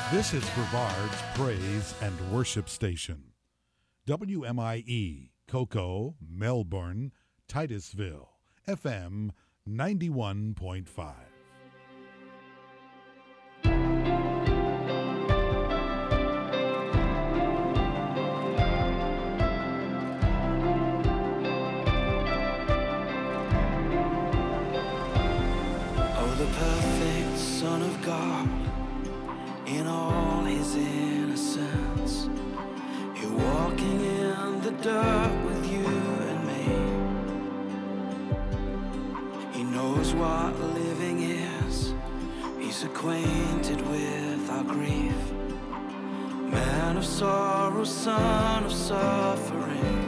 This is Brevard's Praise and Worship Station. WMIE, Cocoa, Melbourne, Titusville, FM 91.5. Oh, the perfect Son of God, in all his innocence, he walking in the dirt with you and me. He knows what living is, he's acquainted with our grief. Man of sorrow, son of suffering,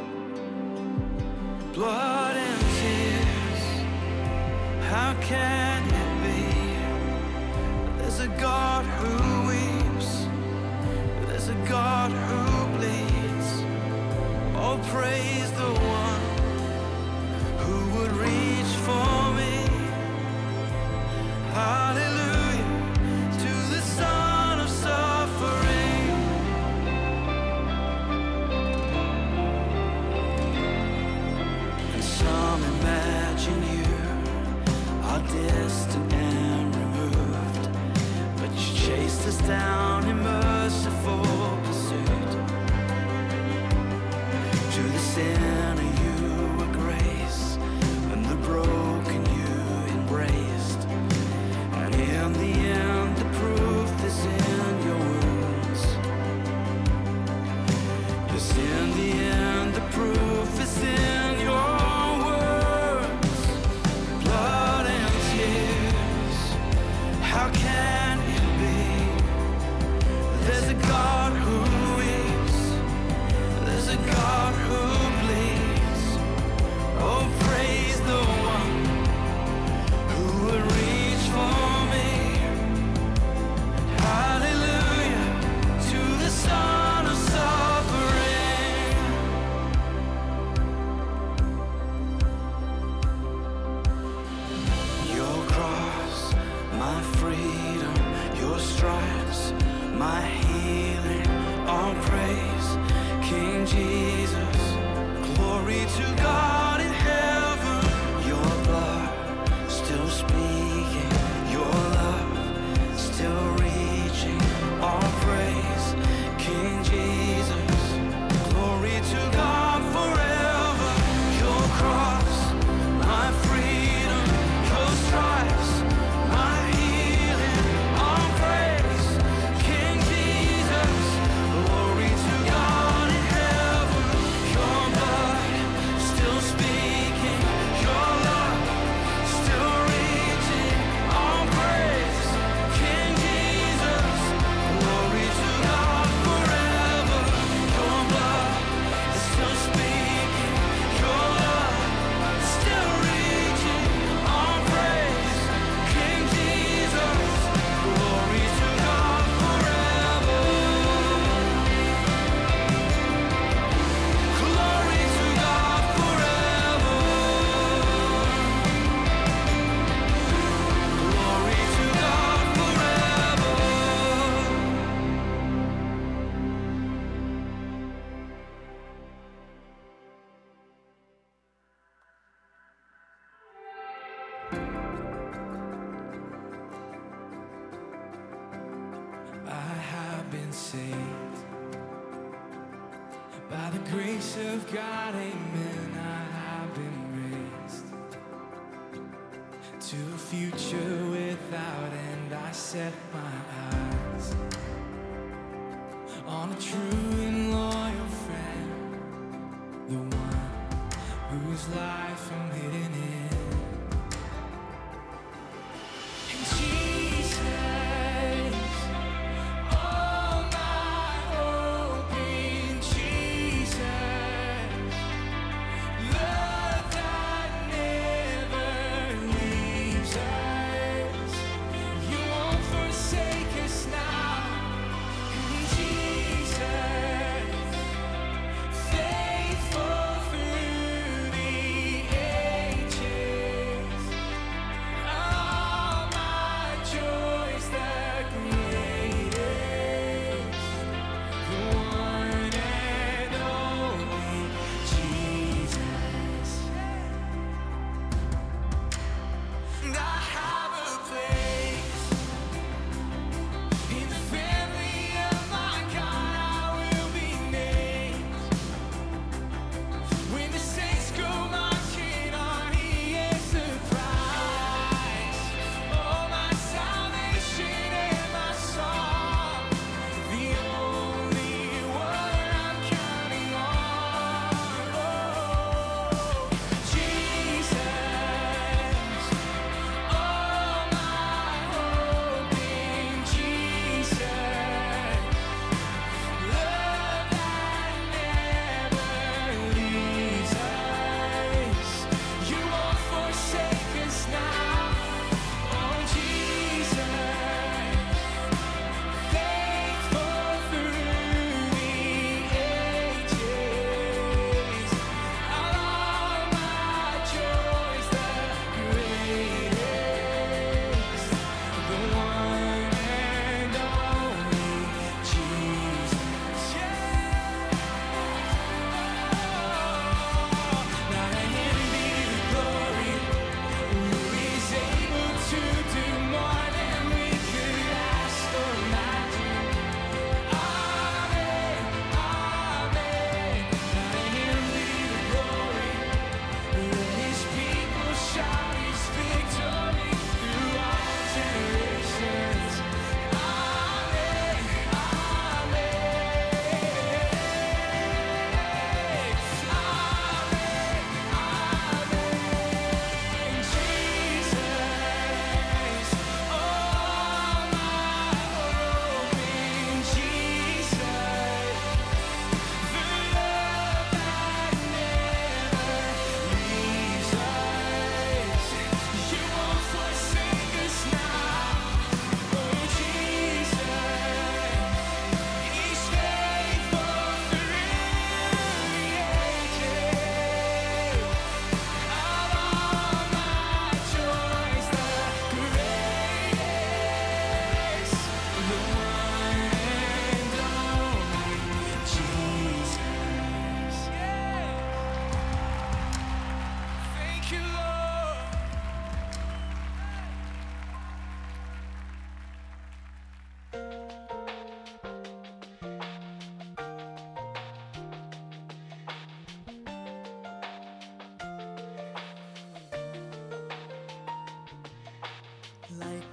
blood and tears, how can it be? There's a God who weeps, there's a God who bleeds. Oh, praise the one who would reach for me. Hallelujah to the Son of suffering. And some imagine you are distant and removed, but you chased us down in merciful pursuit. To the sinner you were grace, and the broken you embraced. And in the end the proof is in your wounds. Yes, in the end the proof is in your words. Blood and tears, how can it be? There's a God who weeps, there's a God who bleeds. Oh, praise the one who would reach for me. Hallelujah to the Son of suffering. Your cross, my freedom, your stripes, my healing, all praise, King Jesus. Glory to God in heaven. Your blood still speaking, your love still reaching, all praise, King Jesus. Glory to God forever. Your cross, my freedom, your stripes, my healing, all praise, King Jesus. Glory to God in heaven. Your blood still speaking, your love still reaching, all praise, King Jesus. Glory to God forever. Your blood is still speaking, your love still reaching, all praise, King Jesus. Glory to God forever. Glory to God forever. Glory to God forever. I have been saved by the grace of God, amen. I have been raised to a future without end. I set my eyes on a true and loyal friend, the one whose life I'm hidden in. And Jesus, all my hope in Jesus, love that never leaves us. You won't forsake us now. And Jesus,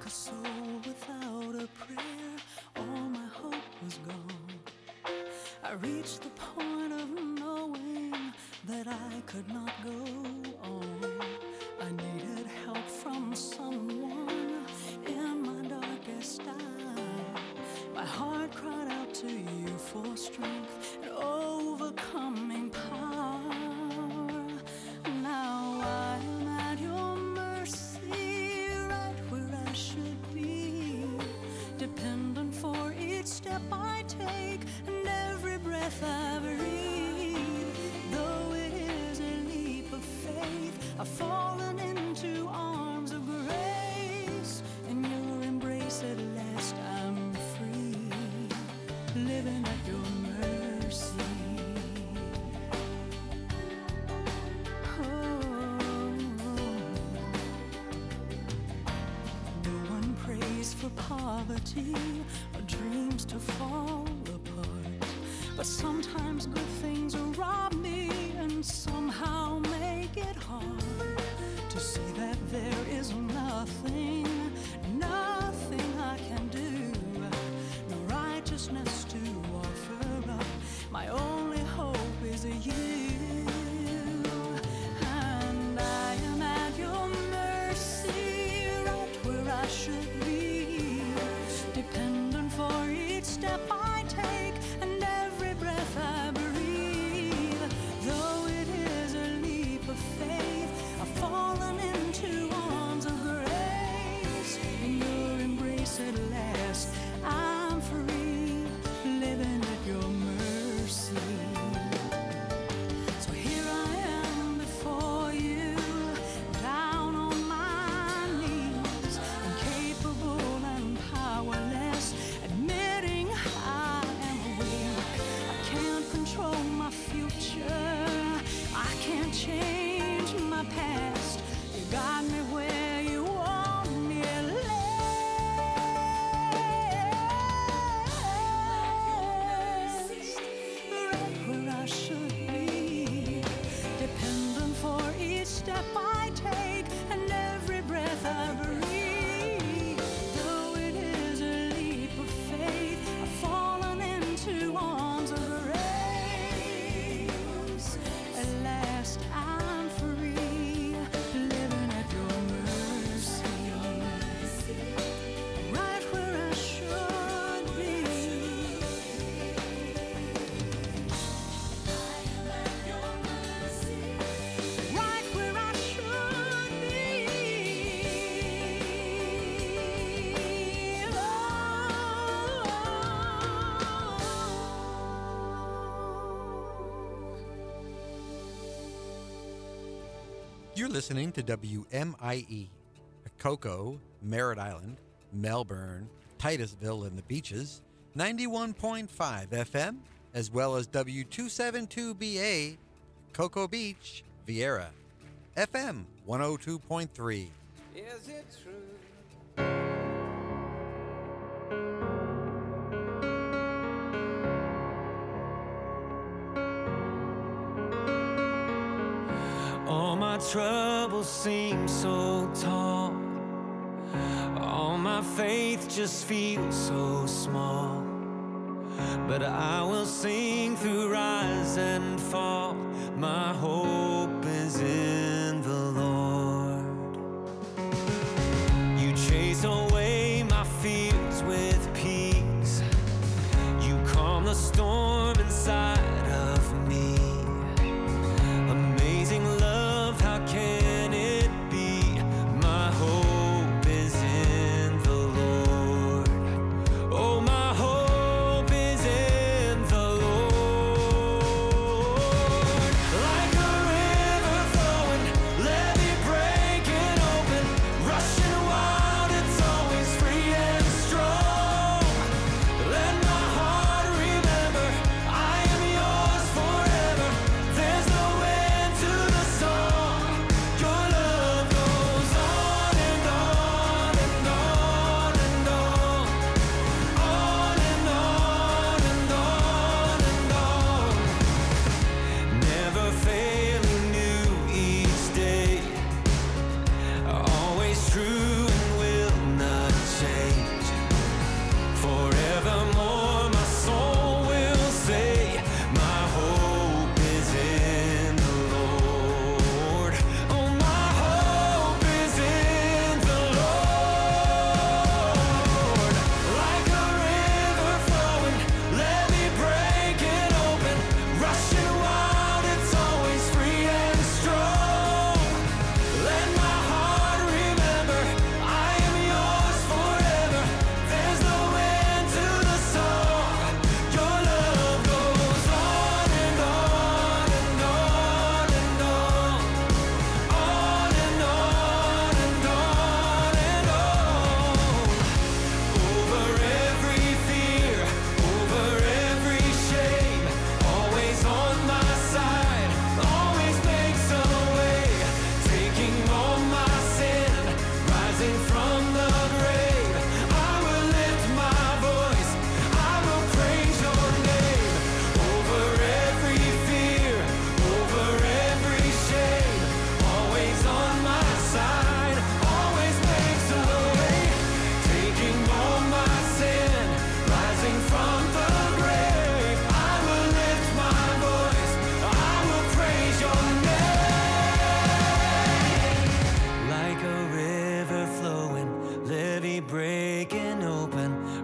a soul without a prayer, all my hope was gone. I reached the point of knowing that I could not go on. I needed help from someone in my darkest hour. My heart cried out to you for strength and overcoming power. Now I am at your mercy, right where I should be, dependent for each step I take and every breath I breathe. Though it is a leap of faith, I've fallen into arms of grace. In your embrace at last I'm free, living at your mercy. For poverty or dreams to fall apart, but sometimes good things rob me and somehow make it hard to see that there is nothing I can do, no righteousness to offer up. My only hope is you, and I am at your mercy, right where I should be, dependent for each step I take and every breath I breathe. Though it is a leap of faith, I've fallen into arms of grace. In your embrace at last I'm free, living at your mercy. So here I am before you, down on my knees, incapable and powerless, admitting I am weak. I can't control my future, I can't change my past. You got me where you want me at last, right where I should be, dependent for each step I take and every breath I breathe. Though it is a leap of faith, I've fallen into arms of grace. At last I'm free, living at your mercy, right where I should be. Right where I should be. You're listening to WMIE, Cocoa, Merritt Island, Melbourne, Titusville and the Beaches, 91.5 FM, as well as W272BA, Cocoa Beach, Vieira, FM 102.3. Is it true? All my troubles seem so tall, all my faith just feels so small, but I will sing through rise and fall. My hope is in the Lord. You chase away my fears with peace, you calm the storm inside of me. Amazing love, how can it be? My hope is in the Lord. Oh, my hope is in the Lord. Like a river flowing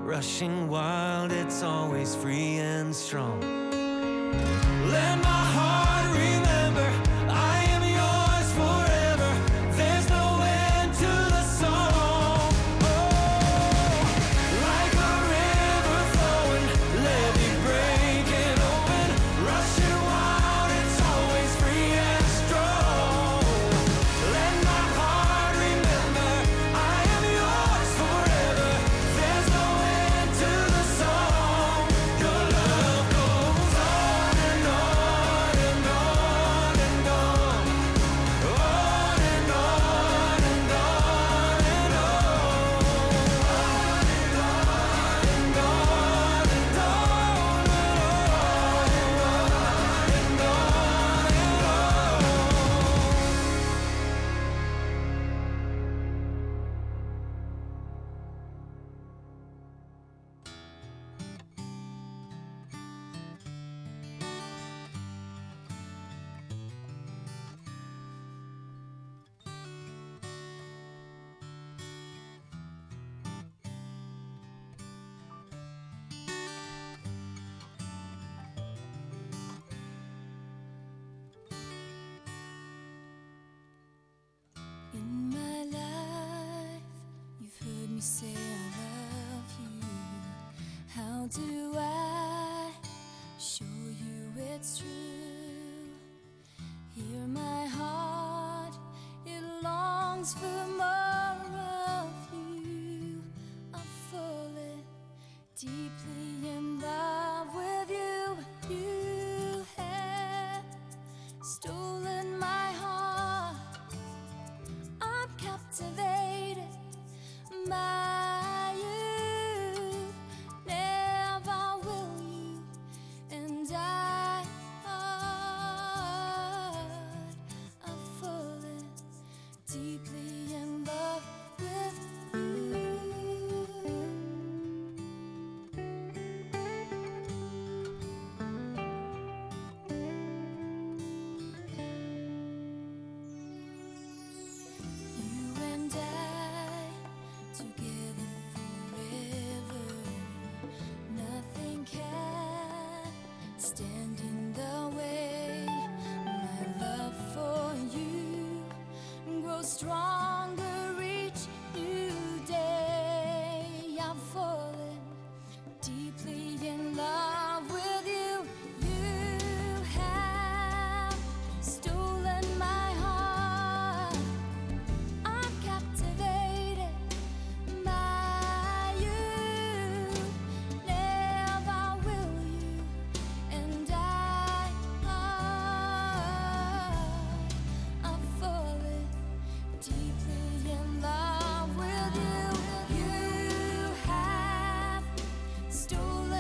rushing wild, it's always free and strong. Let my heart remember I am yours forever. There's no end to the song. Oh, like a river flowing, levee breaking open, rushing wild, it's always free and strong. Let my heart remember I am yours forever. There's no end to the song. Your love goes on and on and on and on. On and on and on and on. On and on and on and on and on In my life, you've heard me say I love you. How do I show you it's true? Hear my heart, it longs for more of you. I'm falling deeply in love with you. You have stolen my heart. I'm captivated by you. Never will you and I'm falling deeply in love with you. You and I together forever. Nothing can stand in the way. My love for you grows stronger each new day. I'm falling deeply in love with you. You have stolen my heart. I'm captivated by you. Never will you and I'm falling deeply in love with you. You have stolen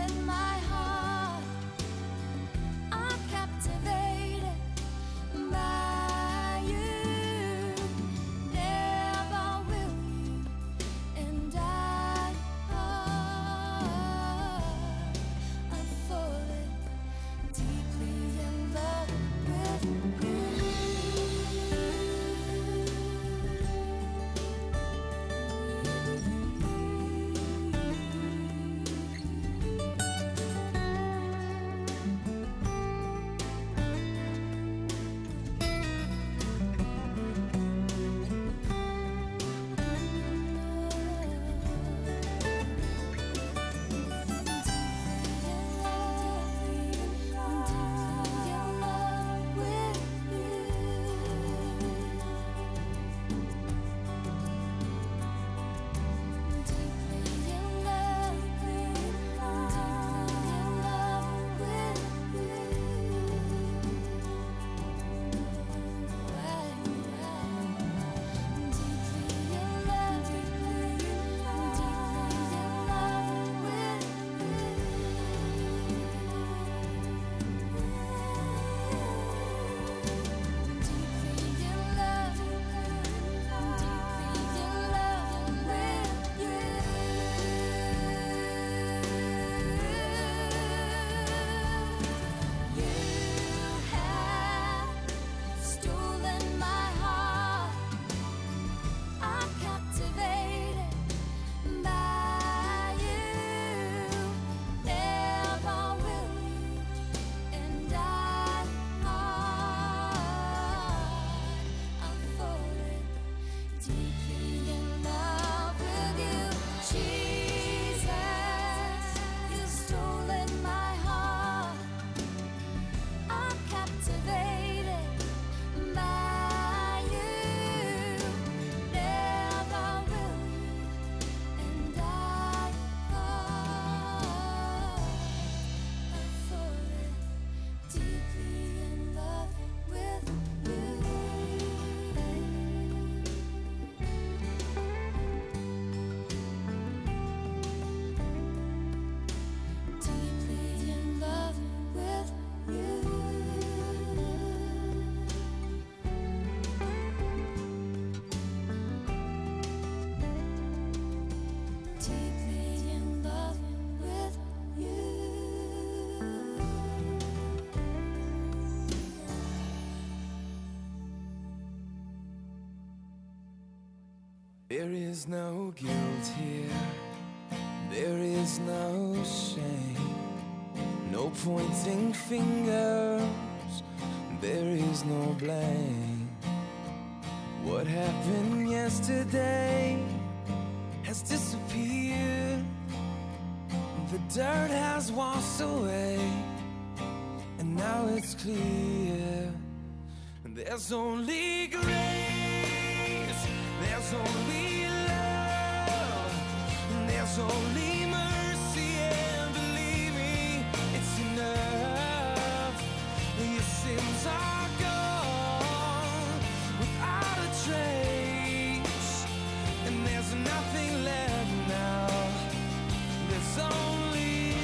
There is no guilt here, there is no shame, no pointing fingers, there is no blame. What happened yesterday has disappeared, the dirt has washed away, and now it's clear. There's only grace, there's only love, there's only mercy, and believe me, it's enough. Your sins are gone without a trace, and there's nothing left now. There's only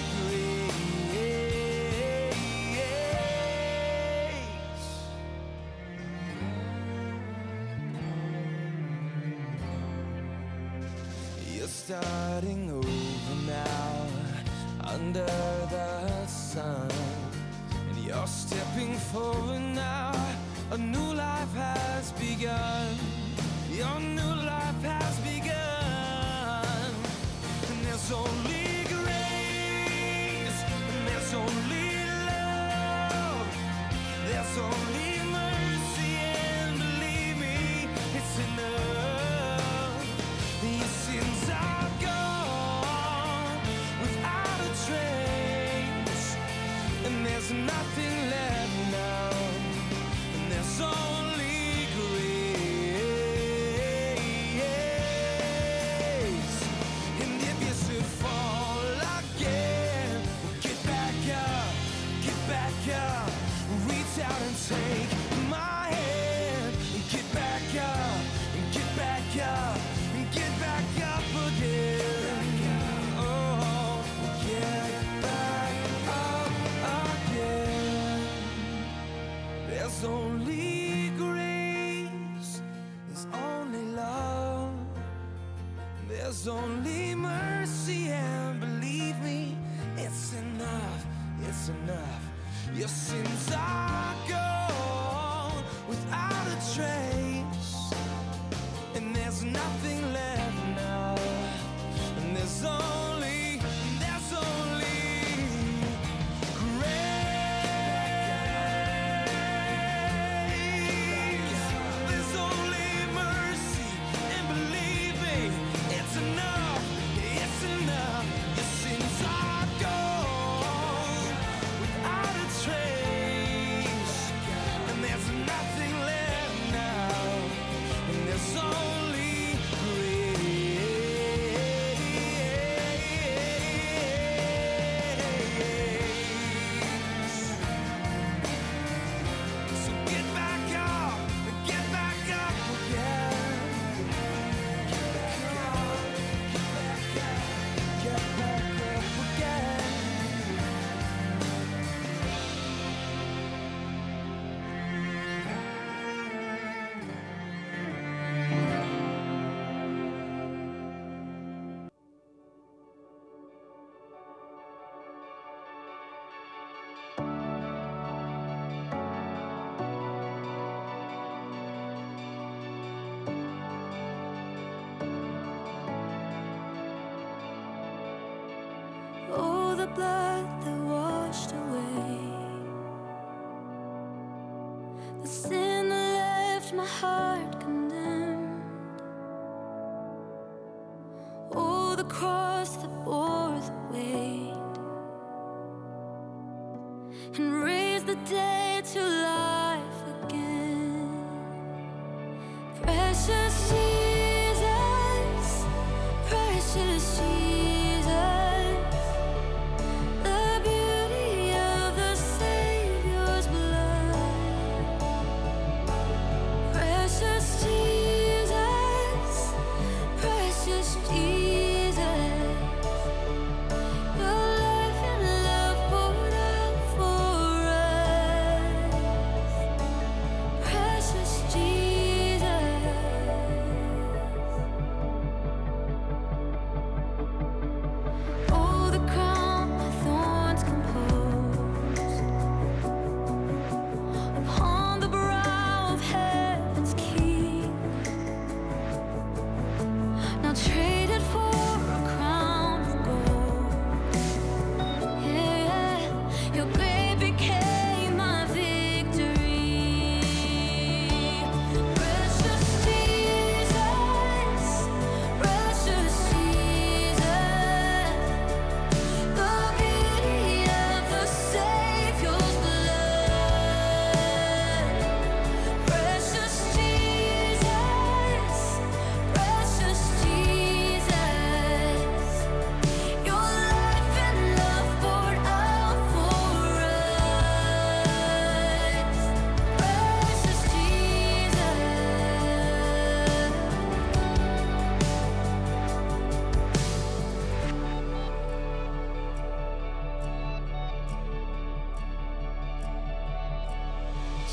grace. You're starting over now, under the sun, and you're stepping forward now. A new life has begun. Your new life has begun. And there's only grace, and there's only love, there's only mercy, and believe me, it's enough. Your sins are gone without a trace, and there's nothing left now, and there's only grace. And if you should fall again, get back up, reach out and take my hand. Get back up, get back up, get back up again. Oh, get back up again. There's only grace, there's only love, there's only mercy, and believe me, it's enough, it's enough. Your sins are gone without a trace, and there's nothing left now, and there's only grace. There's only mercy, and believe me, it's enough, it's enough. Your sins are gone without a trace, and there's nothing left now, and there's only grace. So get back up again. Get back up again. Oh, the blood that washed away the sin that left my heart condemned. Oh, the cross that bore the weight and raised the dead to life again. Precious Jesus, precious Jesus, the beauty of the Savior's blood. Precious Jesus, precious Jesus, your life and love poured out for us.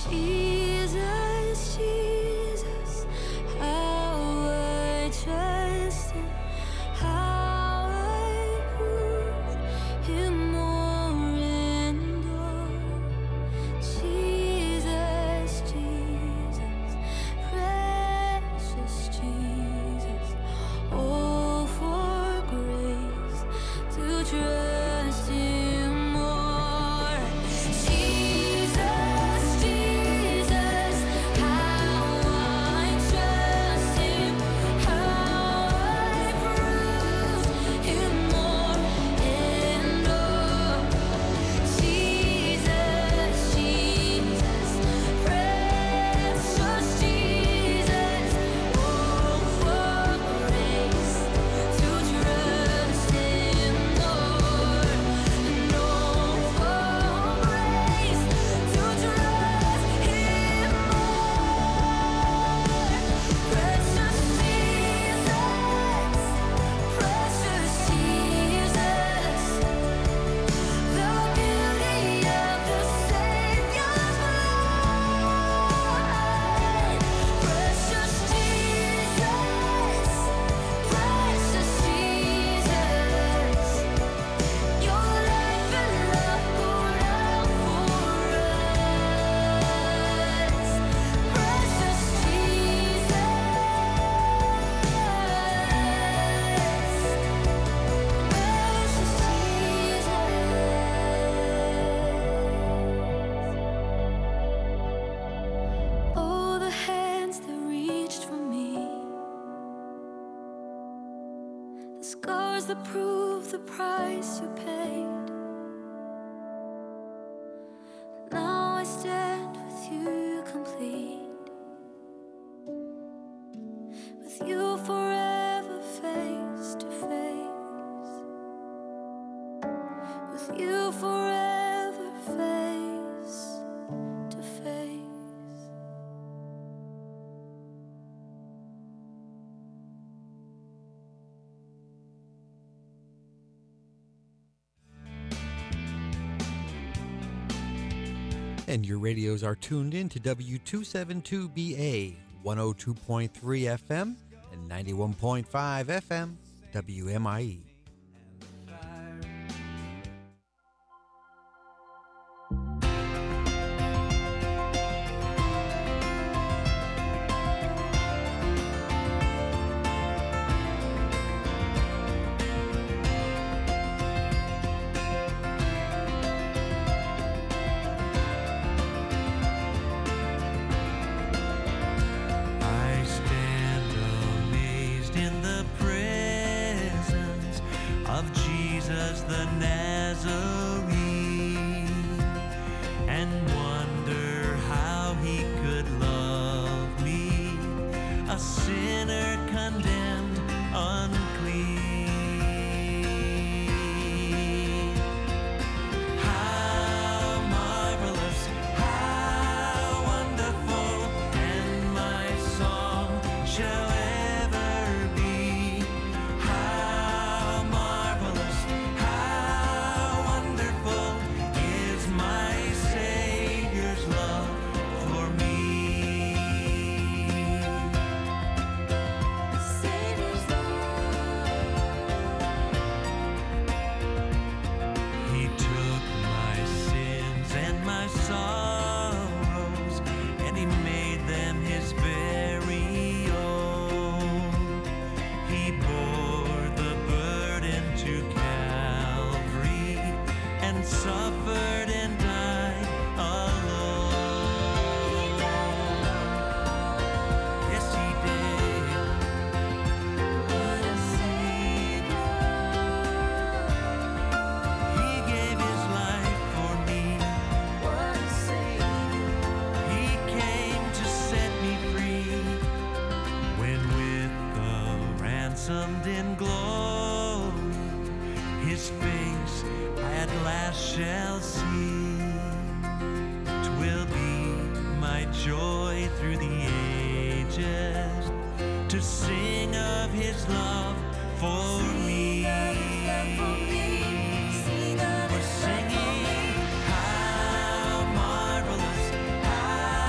Jesus, Jesus, how I trust Him, how I prove Him more and more. Jesus, Jesus, precious Jesus, oh, for grace to trust Him more. Jesus, Jesus, how I trust Him, how I prove Him more and more. Jesus, Jesus, precious Jesus, oh, for grace to trust Him more, and oh, for grace to trust Him more. Precious Jesus, the beauty of the Savior's blood. Precious Jesus, your life and love poured out for us. Precious Jesus, oh, the hands that reached for me, the scars that prove the price you paid. Now I stand with you complete, with you forever face to face, with you forever face to face. And your radios are tuned in to W272BA, 102.3 FM and 91.5 FM, WMIE. I stand amazed in the presence of Jesus the Nazarene, and wonder how He could love me, a sinner condemned unclean. How marvelous, how wonderful, and my song shall ever be. How marvelous, how wonderful is my Savior's love for me. Savior's He took my sins and my sorrows, and He made them His very own. He bore the burden to Calvary and suffered and died alone. Yes, He did. What a Savior. He gave His life for me. What a Savior. He came to set me free. When with the ransomed in glory, His face I at last shall see. 'Twill be my joy through the ages to sing of His love for me. We're singing, how marvelous, how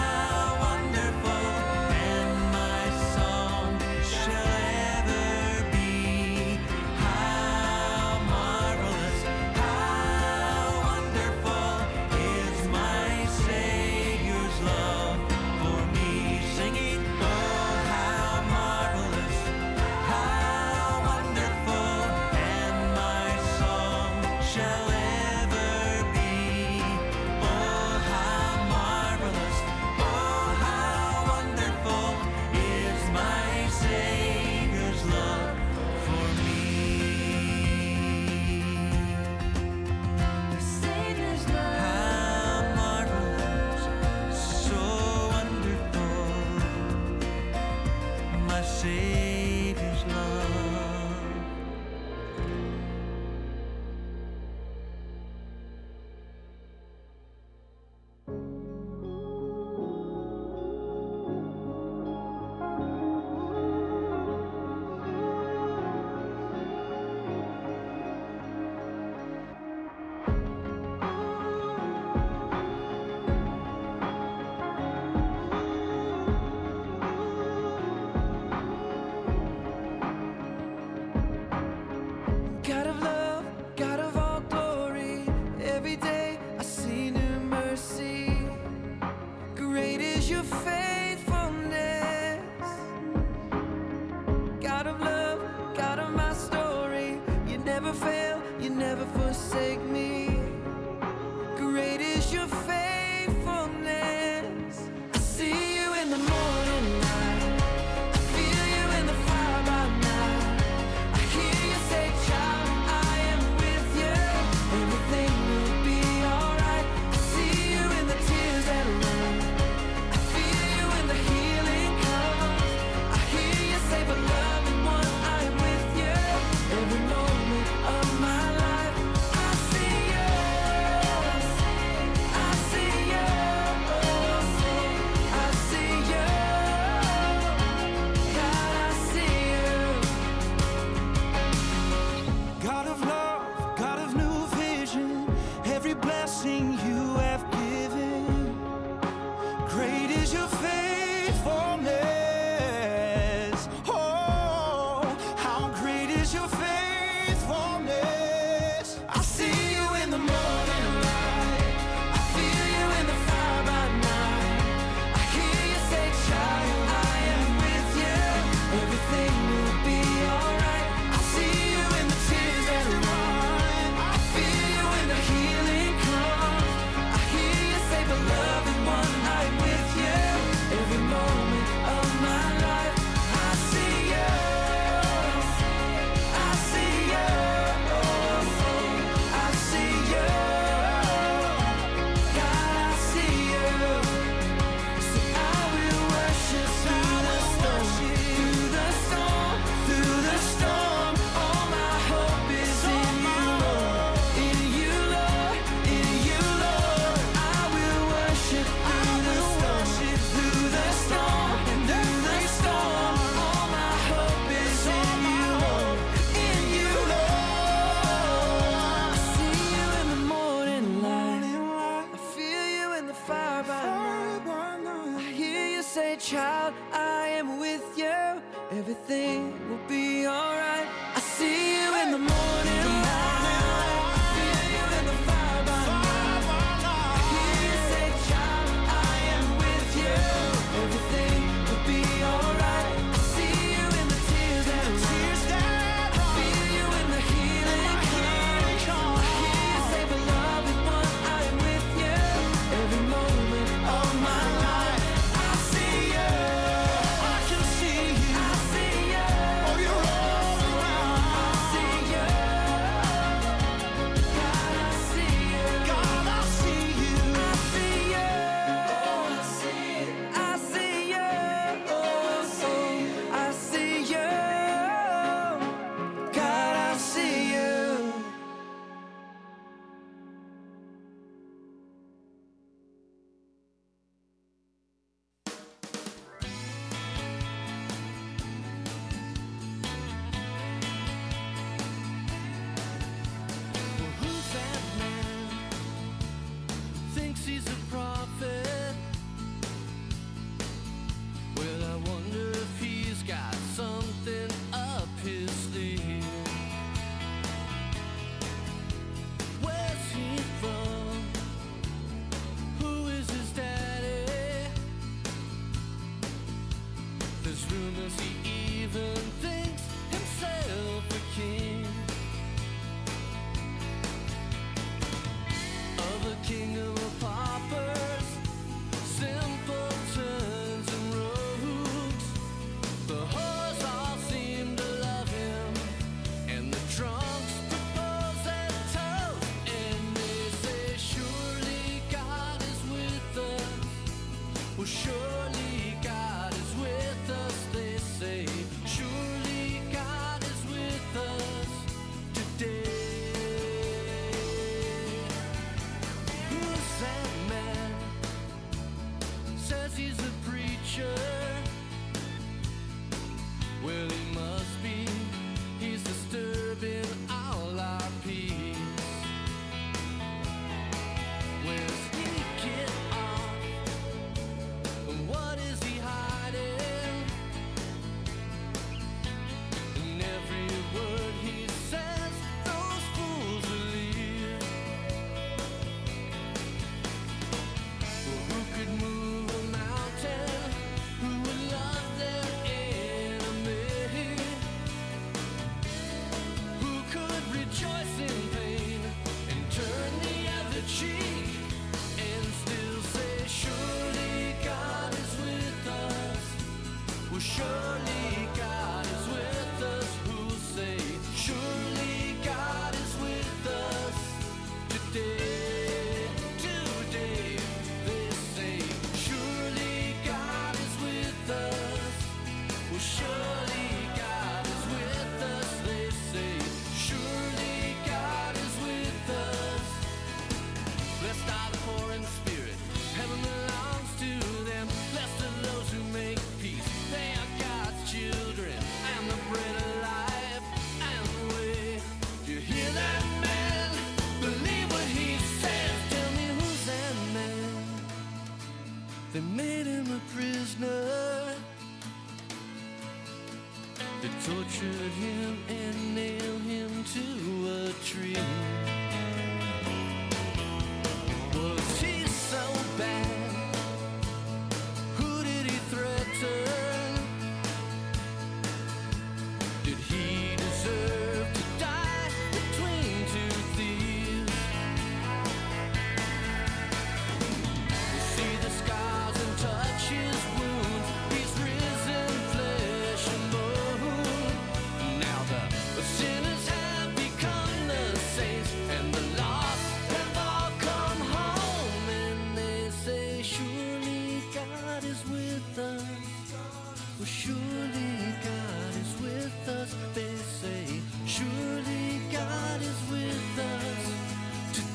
forsake me. Great is your faithfulness. I see you in the morning light. I feel you in the fire by night. I hear you say, child, I am with you. Everything will be alright. I see you in the tears that run. I feel you when the healing comes. I hear you say, beloved one, I am with you. Every moment of my life, I see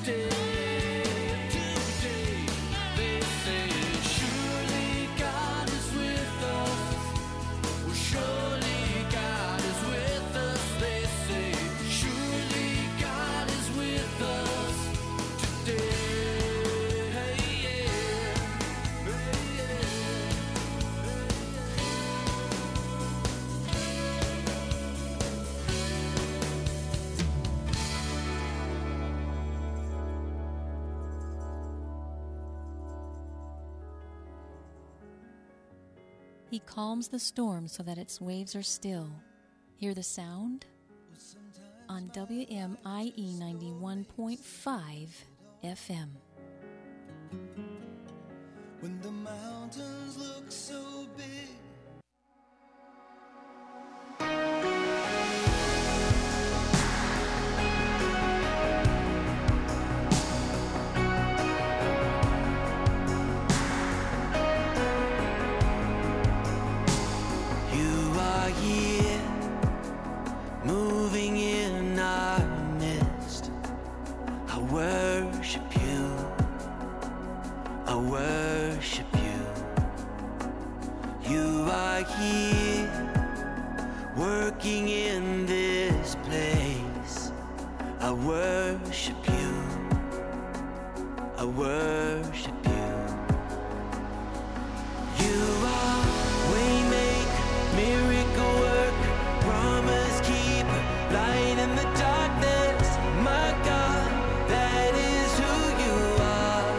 today, today. They say, surely God is with us. Well, surely God is with us. They say, surely God is with us today. Hey, yeah. Hey, yeah. He calms the storm so that its waves are still. Hear the sound? On WMIE 91.5 FM. When the mountains look so big. You are here, moving in our midst. I worship you. I worship you. You are here, working in this place. I worship you. I worship you. You are waymaker, miracle worker, promise keeper, light in the darkness. My God, that is who you are.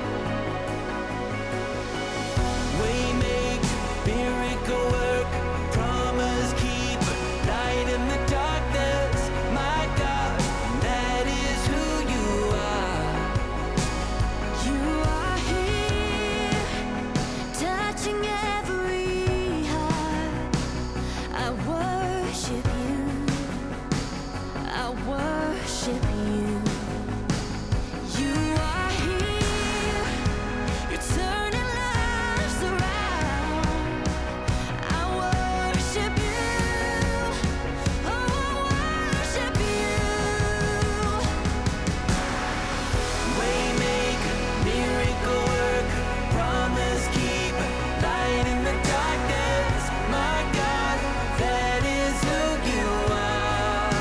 Waymaker, miracle worker, promise keeper, light in the darkness. My God, that is who you are. You are here, touching every heart. I worship you. I worship you. You are here, you're turning lives around. I worship you. Oh, I worship you. Waymaker, miracle worker, promise keeper, light in the darkness. My God, that is who you are.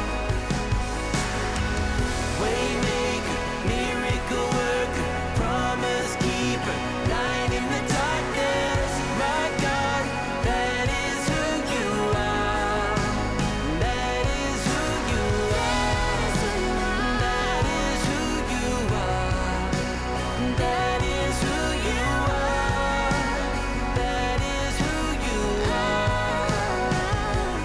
Waymaker, miracle worker, promise keeper, light in the darkness. My God, that is who you are. That is who you are. That is who you are. That is who you are. That is who you are.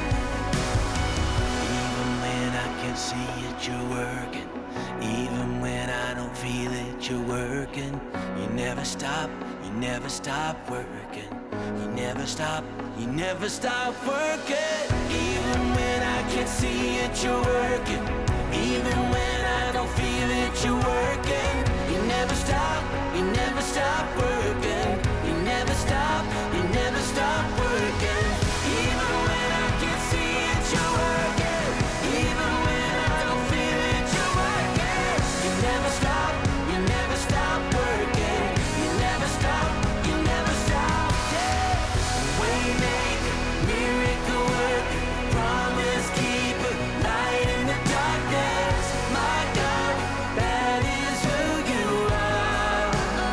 Even when I can see it, you're working. Even when I don't feel it, you're working. You never stop working. You never stop working. Even when I can't see it, you're working. Even when I don't feel it, you're working. You never stop working. You never stop working. Even when I can't see it, you're working. Even when I don't feel it, you're working. You never stop working. You never stop, yeah. Waymaker, miracle worker, promise keeper, light in the darkness. My God, that is who you are.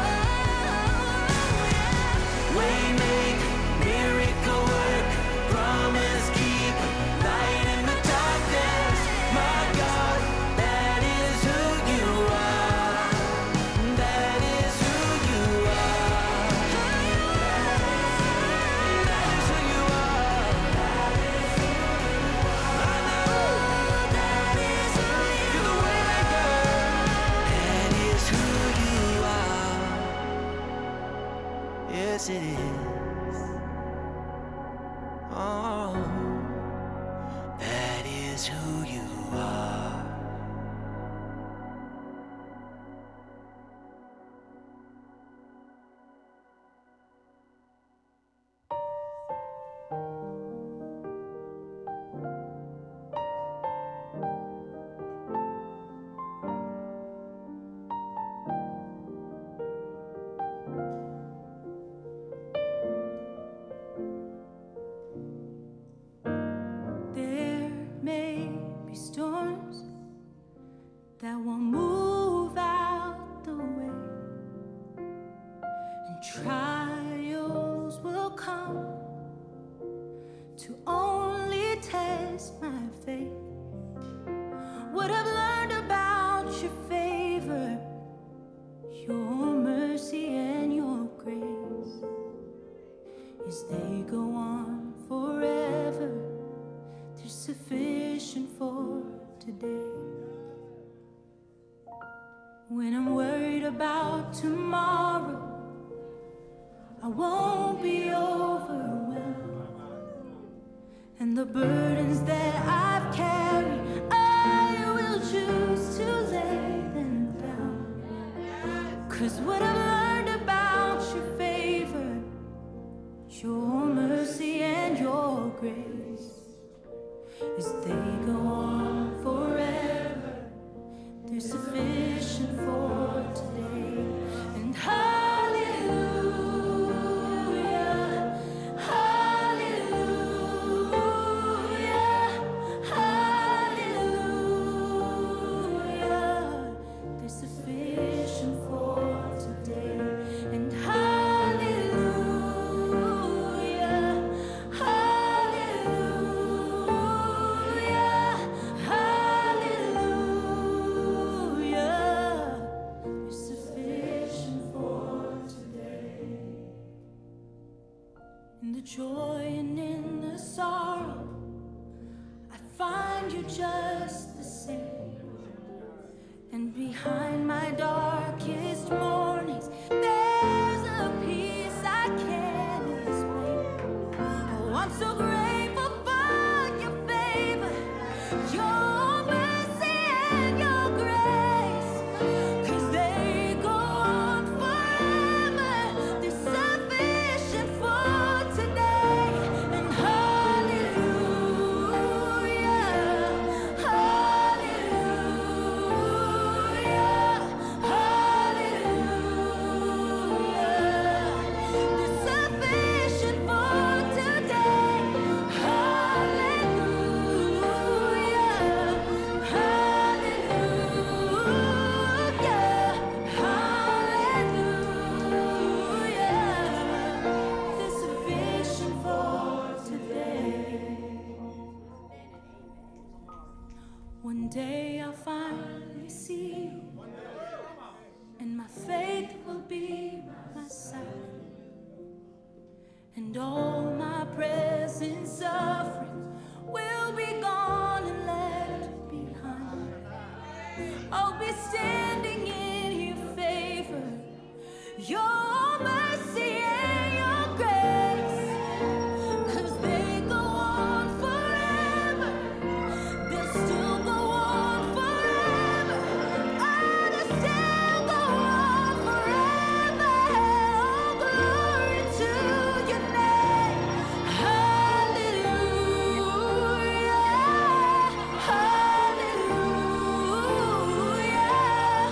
Waymaker, miracle worker, promise keeper, light in the darkness. My God, that is who you are. That is who you are. That is who you are. I know. That is who you are. You're the waymaker. That is who you are. Yes, it is. Oh, that is who you are. will move out the way, and trials will come to only test my faith. What I've learned about your favor, your mercy and your grace, is they go on forever. They're sufficient for today. When I'm worried about tomorrow, I won't be overwhelmed, and the burdens that I've carried, I will choose to lay them down. 'Cause what I've learned about your favor, your mercy and your grace, is they go on forever. They're sufficient for today. And hallelujah, hallelujah, hallelujah. They're sufficient for today. And hallelujah, hallelujah, hallelujah. They're sufficient for today. In the joy and in the sorrow, I find you just the same. And behind my darkest mornings, there's a peace I can't explain. Oh, I'm so grateful for your favor, your mercy and your grace. 'Cause they go on forever. They're sufficient for today. And hallelujah, hallelujah, hallelujah. They're sufficient for today. Hallelujah, hallelujah, hallelujah. They're sufficient for today. One day I'll finally see you, and my faith will be my sight, and all my present sufferings will be gone and left behind. I'll be standing in your favor, your mercy and your grace. 'Cause they go on forever. They'll still go on forever. They'll still go on forever. Oh, glory to your name. Hallelujah, hallelujah,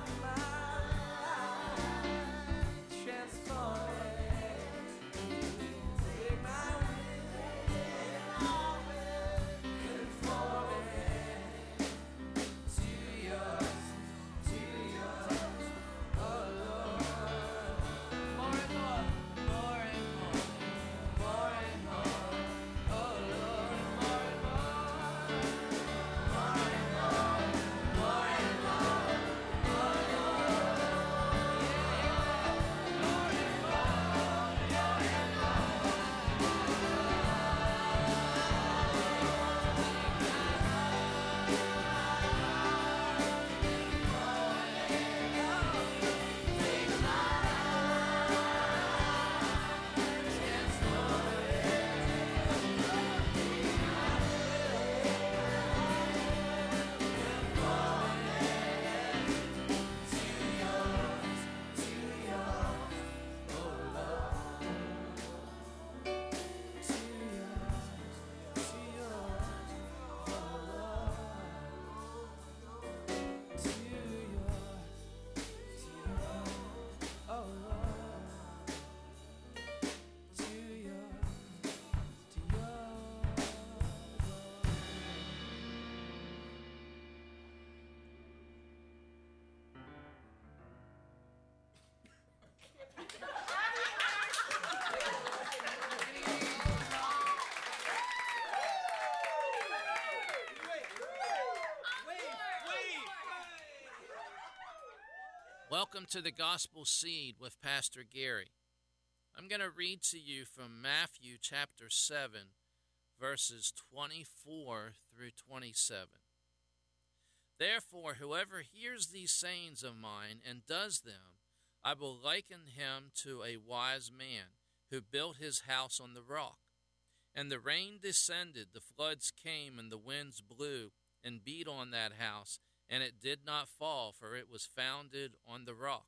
Welcome to the Gospel Seed with Pastor Gary. I'm going to read to you from Matthew chapter 7, verses 24 through 27. Therefore, whoever hears these sayings of mine and does them, I will liken him to a wise man who built his house on the rock. And the rain descended, the floods came, and the winds blew and beat on that house, and it did not fall, for it was founded on the rock.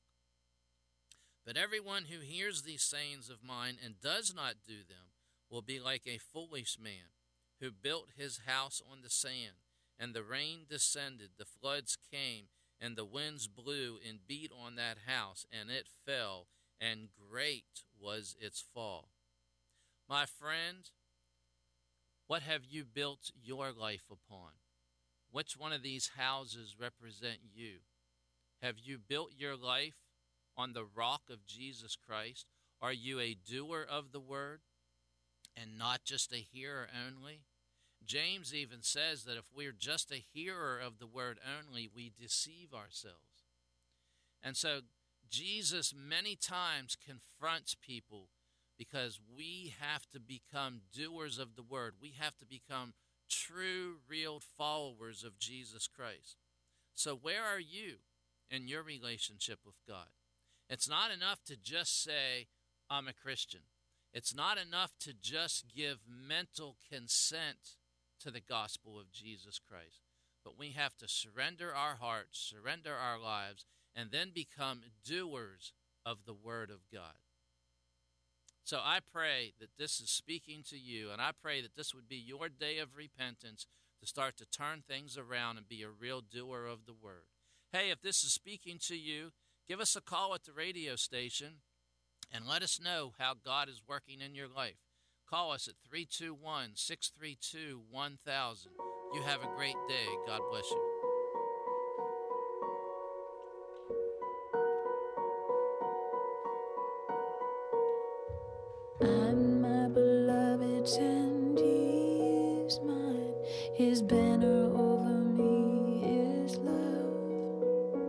But everyone who hears these sayings of mine and does not do them will be like a foolish man who built his house on the sand, and the rain descended, the floods came, and the winds blew and beat on that house, and it fell, and great was its fall. My friend, what have you built your life upon? Which one of these houses represent you? Have you built your life on the rock of Jesus Christ? Are you a doer of the word and not just a hearer only? James even says that if we're just a hearer of the word only, we deceive ourselves. And so Jesus many times confronts people because we have to become doers of the word. We have to become true, real followers of Jesus Christ. So where are you in your relationship with God? It's not enough to just say, I'm a Christian. It's not enough to just give mental consent to the gospel of Jesus Christ. But we have to surrender our hearts, surrender our lives, and then become doers of the word of God. So I pray that this is speaking to you, and I pray that this would be your day of repentance to start to turn things around and be a real doer of the word. Hey, if this is speaking to you, give us a call at the radio station and let us know how God is working in your life. Call us at 321-632-1000. You have a great day. God bless you. I'm my beloved's and he is mine. His banner over me is love.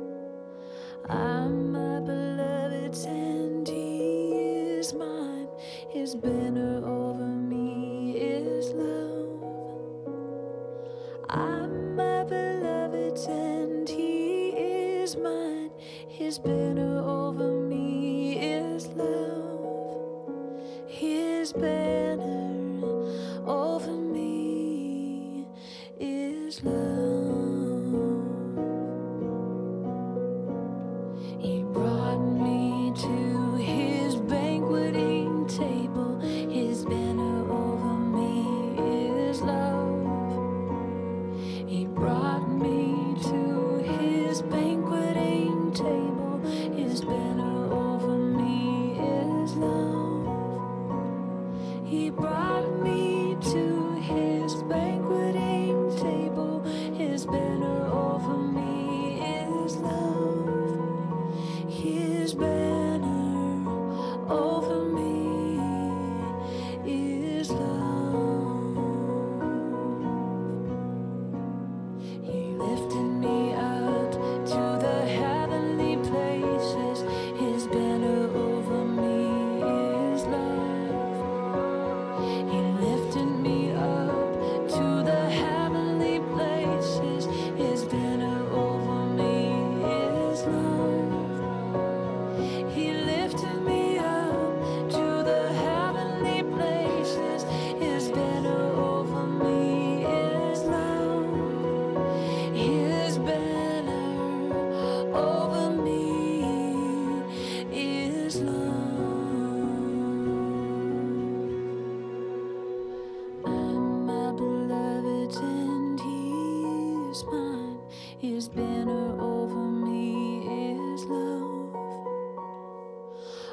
I'm my beloved's and he is mine. His banner over me is love. I'm my beloved's and he is mine. His banner over me is love. His banner over me is love. He brought me to his banqueting table. His banner over me is love. He brought me to his banqueting table.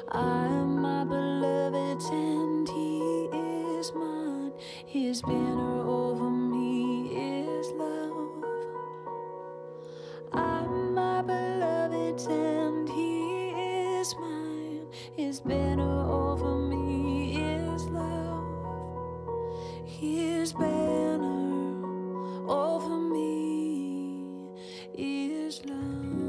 I am my beloved's and he is mine. His banner over me is love. I'm my beloved's and he is mine. His banner over me is love. His banner over me is love.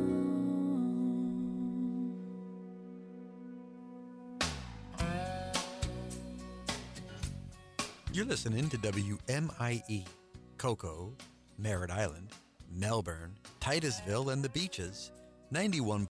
You're listening to WMIE, Cocoa, Merritt Island, Melbourne, Titusville, and the Beaches, 91.5